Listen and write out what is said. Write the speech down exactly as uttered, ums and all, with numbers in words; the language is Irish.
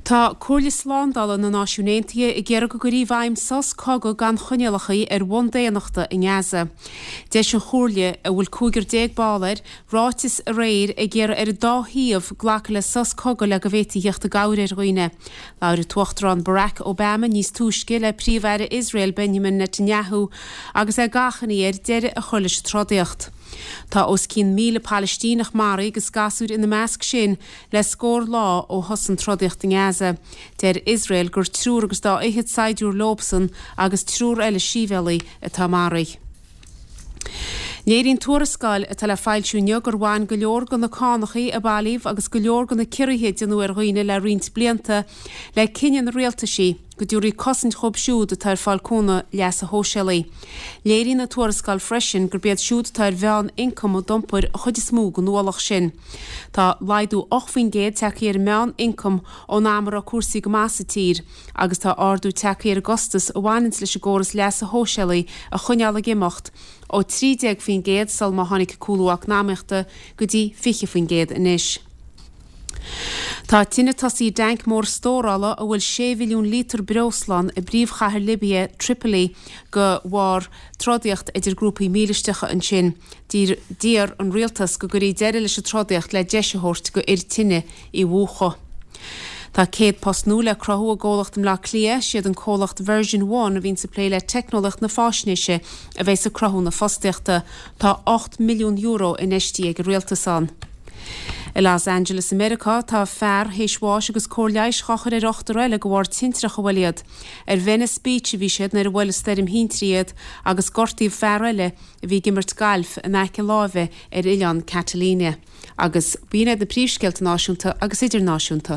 Tá Cúrla Slándala na náisiúnéntaithe i gcearr go gurí bhaim sos cogadh gan choinealachaí ar bhain déanaachta in Gaza. Deis an chóirle a bhfuil cúigear déag bálair, ráitis a réir i gcearr ar dá híomh ghlacha le sos cogadh le go bhhétaí heachta gabhar ar roioine. Laura tuachtarán Barack Obama níos túisce le príomhheire Israel Benjamin Netanyahu agus é gachannaí ar deire a chuirlis trodíocht. Tá os cín míle Palestínach marí agus gasúr in na measc sin le scór lá ó hosan trodíocht in Gaza. Deir Israel gur trúr agus dá iad saidúr lóbsan agus trúr eile síbhelaí atá marí. Néirín tuarascáil a tal le fáilisiúne gur bhain go leor gan na cánachaí a bailíomh agus go leor gan na cirithe denú ar roioine le riint blianta le cinean réaltaisí go dúirí cosint chob siúd a tar fáilcóna leas a hósealaí. Léirín na tuarascáil freisin gur bead siúd tar bhean incom ó dompur a chud is mú go nualach sin. Tá laidú ochmhaoin géad teachaí ar meán incom ó námar a cuasaí go measa tír agus tá ardú teachaí ar agustas ó bhainint leis a ggóras leas a hósealaí a chuneala gimocht ó trídeag faoin géad sal má tháinig cúlúach námeachta go dtí fiche faoin géad inis. Tá tine tasí dank mór stórála a bhfuil sé mhilliún lítar breoslan i bríomhchathair Libia Tripoli go bhár trodíocht idir grúpaí mílistecha an sin. Dír dír an rialtas go gurí deire leis a trodíocht le deisithort go ir tine i bhuacha. Tá céad post nua le crothú a ggólacht am le clia siad an cólacht version one a bhín sa plé le technolacht na fásneise a bheits a crothú na fosteachta tá ácht milliún euro in eistí ag rialtasan. I Los Angeles, America, tá fear héisháis agus cóirleis chachar ar ochtar eile go bhhar tintrach a bhfuiliad. Ar Venice Beach a bhí siad nar bhfuil steirim híntriad agus gortaíh fear eile a bhí gimmert gailf a meice lábhe ar Oileán Catalíne. Agus bhíine de príomhsceilt náisiúnta agus idirnáisiúnta.